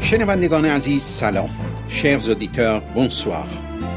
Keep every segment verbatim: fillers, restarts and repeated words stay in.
شنوندگان عزیز سلام. chers auditeurs bonsoir.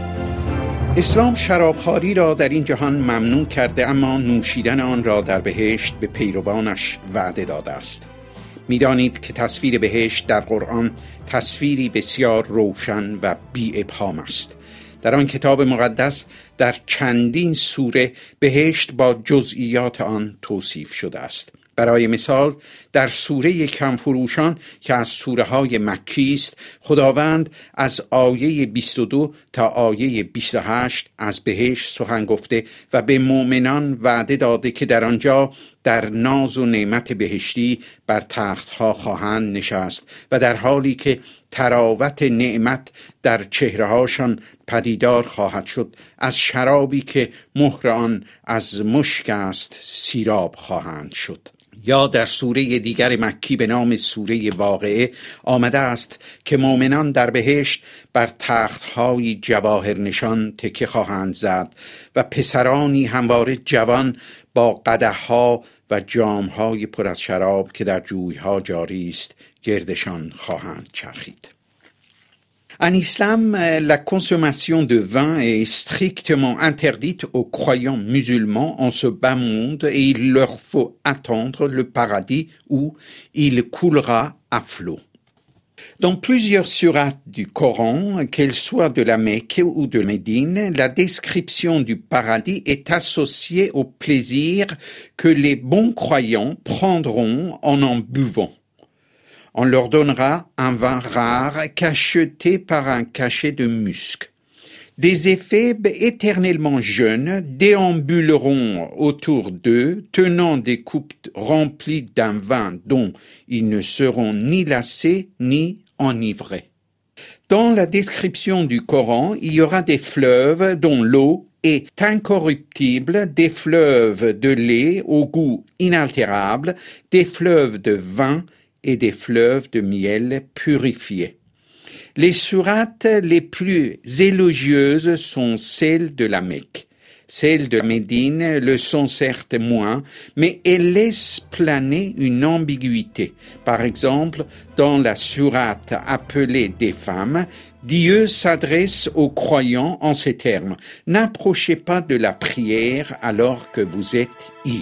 اسلام شرابخواری را در این جهان ممنوع کرده، اما نوشیدن آن را در بهشت به پیروانش وعده داده است. می‌دانید که تصویر بهشت در قرآن تصویری بسیار روشن و بی ابهام است. در آن کتاب مقدس در چندین سوره بهشت با جزئیات آن توصیف شده است. برای مثال در سوره کمفروشان که از سوره های مکی است، خداوند از آیه بیست و دو تا آیه بیست و هشت از بهشت سخن گفته و به مؤمنان وعده داده که در آنجا در ناز و نعمت بهشتی بر تختها خواهند نشست و در حالی که تراوت نعمت در چهرهاشان پدیدار خواهد شد، از شرابی که مهر آن از مشک است سیراب خواهند شد. یا در سوره دیگر مکی به نام سوره واقعه آمده است که مؤمنان در بهشت بر تخت‌های جواهر نشان تکه خواهند زد و پسرانی همواره جوان با قدح‌ها و جام‌های پر از شراب که در جوی‌ها جاری است گردشان خواهند چرخید. En islam, la consommation de vin est strictement interdite aux croyants musulmans en ce bas monde et il leur faut attendre le paradis où il coulera à flot. Dans plusieurs sourates du Coran, qu'elles soient de la Mecque ou de Médine, la description du paradis est associée au plaisir que les bons croyants prendront en en buvant. On leur donnera un vin rare cacheté par un cachet de musc. Des éphèbes éternellement jeunes déambuleront autour d'eux, tenant des coupes remplies d'un vin dont ils ne seront ni lassés ni enivrés. Dans la description du Coran, il y aura des fleuves dont l'eau est incorruptible, des fleuves de lait au goût inaltérable, des fleuves de vin et des fleuves de miel purifiés. Les sourates les plus élogieuses sont celles de la Mecque. Celles de Médine le sont certes moins, mais elles laissent planer une ambiguïté. Par exemple, dans la sourate appelée des femmes, Dieu s'adresse aux croyants en ces termes: « N'approchez pas de la prière alors que vous êtes ivres. »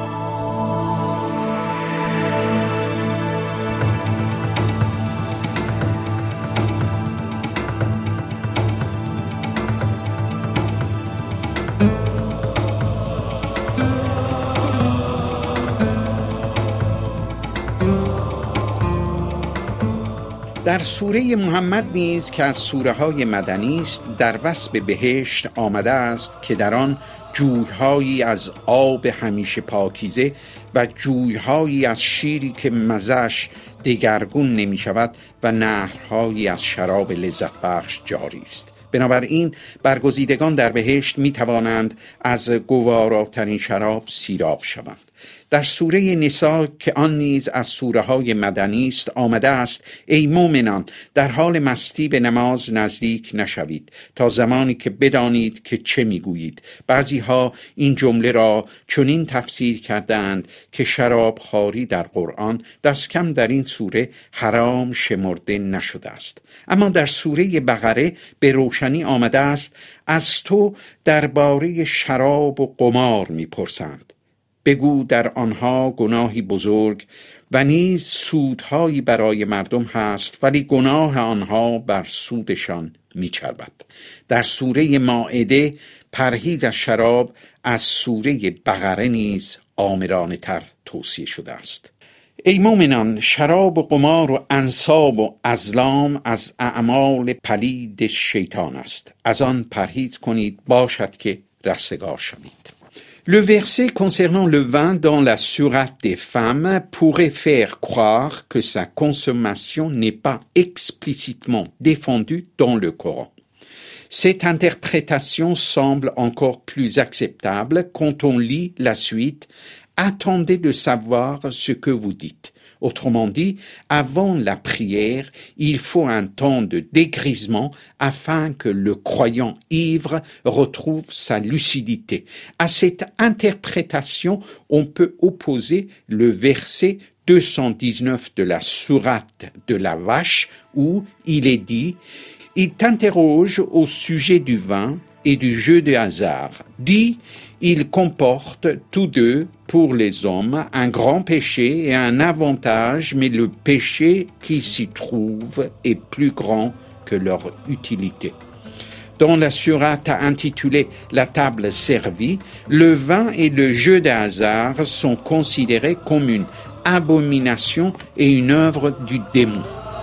در سوره محمد نیز که از سوره های مدنی است در وصف بهشت آمده است که در آن جوی‌هایی از آب همیشه پاکیزه و جوی‌هایی از شیری که مزه‌اش دگرگون نمی شود و نهرهایی از شراب لذت بخش جاری است. بنابراین برگزیدگان در بهشت می توانند از گواراترین شراب سیراب شوند. در سوره نساء که آن نیز از سوره های مدنی است آمده است: ای مومنان، در حال مستی به نماز نزدیک نشوید تا زمانی که بدانید که چه میگویید. بعضی ها این جمله را چنین تفسیر کردند که شرابخواری در قرآن دست کم در این سوره حرام شمرده نشده است. اما در سوره بقره به روشنی آمده است: از تو درباره شراب و قمار میپرسند. بگو در آنها گناهی بزرگ و نیز سودهایی برای مردم هست، ولی گناه آنها بر سودشان میچربد. در سوره مائده پرهیز از شراب از سوره بقره نیز آمرانه تر توصیه شده است. ای مومنان، شراب و قمار و انصاب و ازلام از اعمال پلید شیطان است. از آن پرهیز کنید باشد که رستگار شوید. Le verset concernant le vin dans la sourate des femmes pourrait faire croire que sa consommation n'est pas explicitement défendue dans le Coran. Cette interprétation semble encore plus acceptable quand on lit la suite. Attendez de savoir ce que vous dites. Autrement dit, avant la prière, il faut un temps de dégrisement afin que le croyant ivre retrouve sa lucidité. À cette interprétation, on peut opposer le verset deux cent dix-neuf de la sourate de la vache où il est dit « Il t'interroge au sujet du vin et du jeu de hasard. Dis, ils comportent tous deux pour les hommes un grand péché et un avantage, mais le péché qui s'y trouve est plus grand que leur utilité. » Dans la sourate intitulée « La table servie », le vin et le jeu de hasard sont considérés comme une abomination et une œuvre du démon.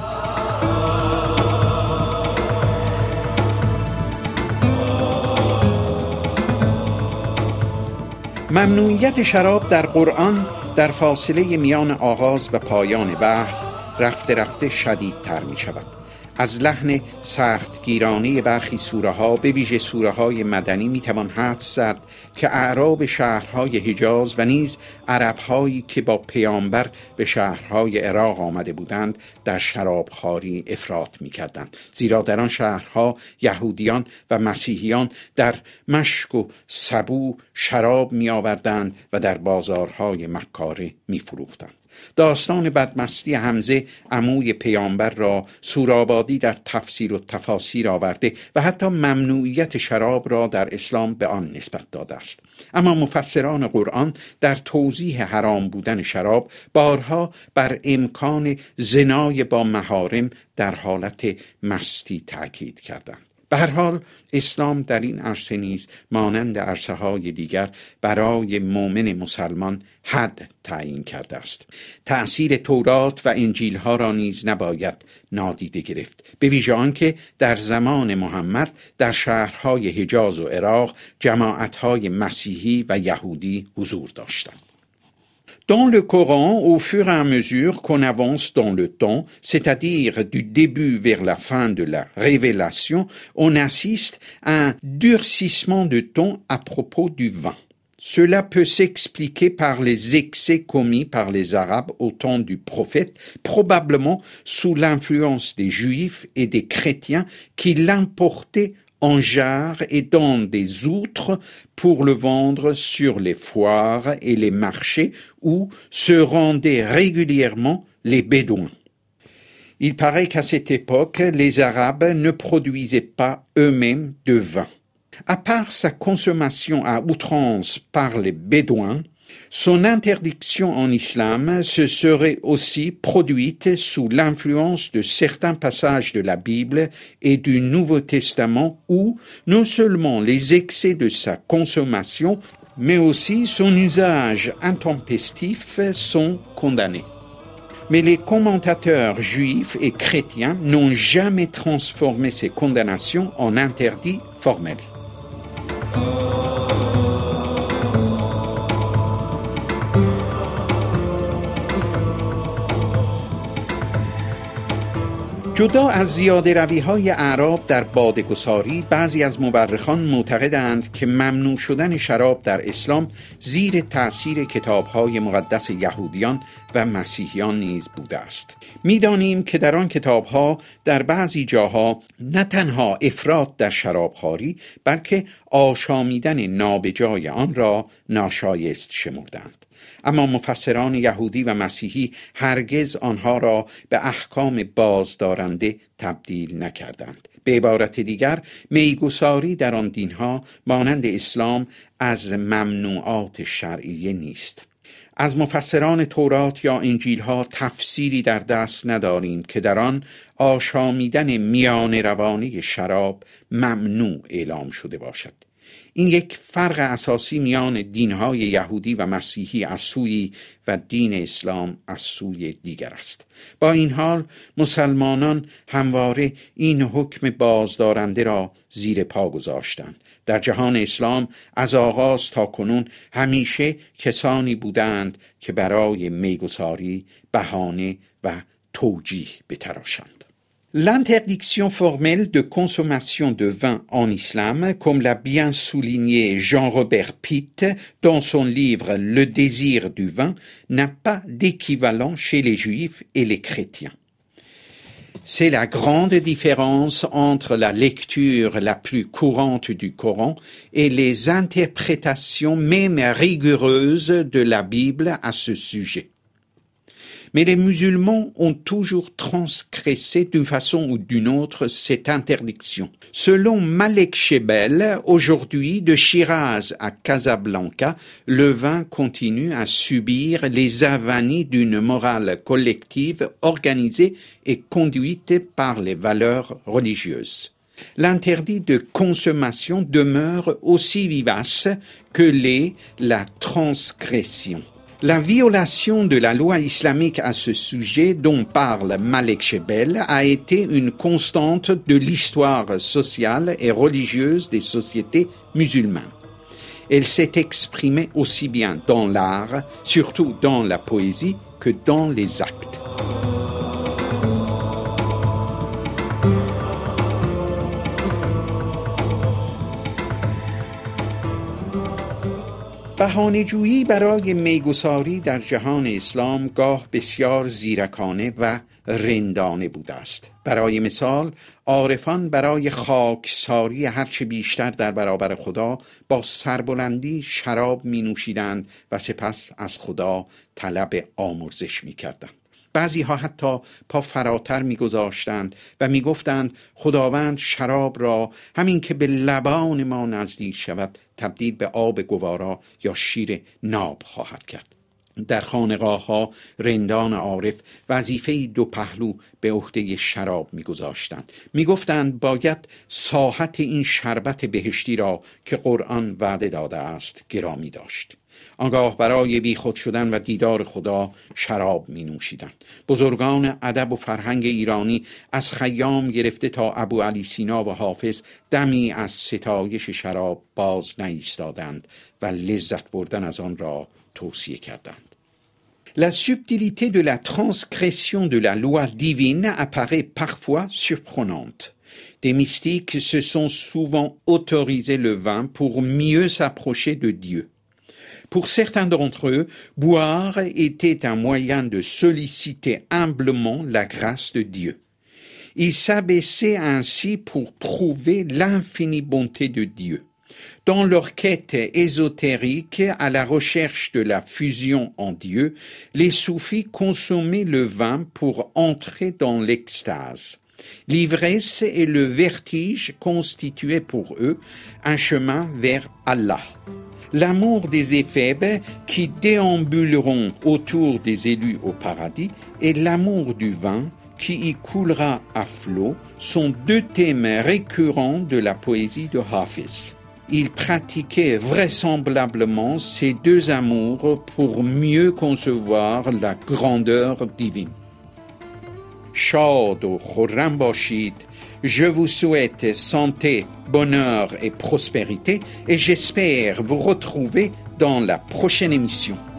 ممنوعیت شراب در قرآن در فاصله میان آغاز و پایان وحی رفته رفته شدیدتر می شود. از لحن سختگیرانه برخی سوره ها به ویژه سوره های مدنی می توان حدس زد که اعراب شهرهای حجاز و نیز عرب هایی که با پیامبر به شهرهای عراق آمده بودند در شرابخواری افراط می کردند، زیرا در آن شهرها یهودیان و مسیحیان در مشک و سبو شراب می آوردند و در بازارهای مکاره می فروختند. داستان بدمستی حمزه عموی پیامبر را سورابادی در تفسیر و تفاسیر آورده و حتی ممنوعیت شراب را در اسلام به آن نسبت داده است. اما مفسران قرآن در توضیح حرام بودن شراب بارها بر امکان زنای با محارم در حالت مستی تأکید کردند. به هر حال اسلام در این عرصه نیز مانند عرصه های دیگر برای مؤمن مسلمان حد تعیین کرده است. تأثیر تورات و انجیل ها را نیز نباید نادیده گرفت، به ویژه آنکه در زمان محمد در شهرهای حجاز و عراق جماعت‌های مسیحی و یهودی حضور داشتند. Dans le Coran, au fur et à mesure qu'on avance dans le temps, c'est-à-dire du début vers la fin de la révélation, on assiste à un durcissement de ton à propos du vin. Cela peut s'expliquer par les excès commis par les Arabes au temps du prophète, probablement sous l'influence des Juifs et des chrétiens qui l'importaient en jarres et dans des outres pour le vendre sur les foires et les marchés où se rendaient régulièrement les Bédouins. Il paraît qu'à cette époque, les Arabes ne produisaient pas eux-mêmes de vin. À part sa consommation à outrance par les Bédouins, son interdiction en islam se serait aussi produite sous l'influence de certains passages de la Bible et du Nouveau Testament où non seulement les excès de sa consommation, mais aussi son usage intempestif sont condamnés. Mais les commentateurs juifs et chrétiens n'ont jamais transformé ces condamnations en interdits formels. جدا از زیاده روی های اعراب در باده‌گساری، بعضی از مورخان معتقدند که ممنوع شدن شراب در اسلام زیر تأثیر کتاب‌های مقدس یهودیان و مسیحیان نیز بوده است. می‌دانیم که در آن کتاب‌ها در بعضی جاها نه تنها افراط در شرابخواری بلکه آشامیدن نابجای آن را ناشایست شمردند. اما مفسران یهودی و مسیحی هرگز آنها را به احکام بازدارنده تبدیل نکردند. به عبارت دیگر، میگساری در آن دینها مانند اسلام از ممنوعات شرعیه نیست. از مفسران تورات یا انجیل‌ها تفسیری در دست نداریم که در آن آشامیدن میان روانه شراب ممنوع اعلام شده باشد. این یک فرق اساسی میان دینهای یهودی و مسیحی از سوی و دین اسلام از سوی دیگر است. با این حال مسلمانان همواره این حکم بازدارنده را زیر پا گذاشتند. در جهان اسلام از آغاز تا کنون همیشه کسانی بودند که برای میگساری بهانه و توجیه بتراشند. L'interdiction formelle de consommation de vin en islam, comme l'a bien souligné Jean-Robert Pitt dans son livre Le désir du vin, n'a pas d'équivalent chez les juifs et les chrétiens. C'est la grande différence entre la lecture la plus courante du Coran et les interprétations même rigoureuses de la Bible à ce sujet. Mais les musulmans ont toujours transgressé d'une façon ou d'une autre cette interdiction. Selon Malek Shebel, aujourd'hui, de Shiraz à Casablanca, le vin continue à subir les avanies d'une morale collective organisée et conduite par les valeurs religieuses. L'interdit de consommation demeure aussi vivace que l'est la transgression. La violation de la loi islamique à ce sujet dont parle Malek Shebel a été une constante de l'histoire sociale et religieuse des sociétés musulmanes. Elle s'est exprimée aussi bien dans l'art, surtout dans la poésie, que dans les actes. بهانه‌جویی برای میگساری در جهان اسلام گاه بسیار زیرکانه و رندانه بوده است. برای مثال عارفان برای خاکساری هرچه بیشتر در برابر خدا با سربلندی شراب می نوشیدند و سپس از خدا طلب آمرزش می کردند. بعضی ها حتی پا فراتر می گذاشتند و می گفتند خداوند شراب را همین که به لبان ما نزدیک شود تبدیل به آب گوارا یا شیر ناب خواهد کرد. در خانقاه ها رندان عارف وظیفه دو پهلو به عهده شراب می گذاشتند. می گفتند باید ساحت این شربت بهشتی را که قرآن وعده داده است گرامی داشت. آنگاه برای بی خود شدن و دیدار خدا شراب می نوشیدند. بزرگان ادب و فرهنگ ایرانی از خیام گرفته تا ابو علی سینا و حافظ دمی از ستایش شراب باز نایستادند و لذت بردن از آن را توصیه کردند. La subtilité de la transgression de la loi divine apparaît parfois surprenante. Des mystiques se sont souvent autorisé le vin pour mieux s'approcher de Dieu. Pour certains d'entre eux, boire était un moyen de solliciter humblement la grâce de Dieu. Ils s'abaissaient ainsi pour prouver l'infinie bonté de Dieu. Dans leur quête ésotérique à la recherche de la fusion en Dieu, les soufis consommaient le vin pour entrer dans l'extase. L'ivresse et le vertige constituaient pour eux un chemin vers Allah. L'amour des éphèbes qui déambuleront autour des élus au paradis et l'amour du vin qui y coulera à flot sont deux thèmes récurrents de la poésie de Hafiz. Il pratiquait vraisemblablement ces deux amours pour mieux concevoir la grandeur divine. Shad ou khurram bashid, je vous souhaite santé, bonheur et prospérité et j'espère vous retrouver dans la prochaine émission.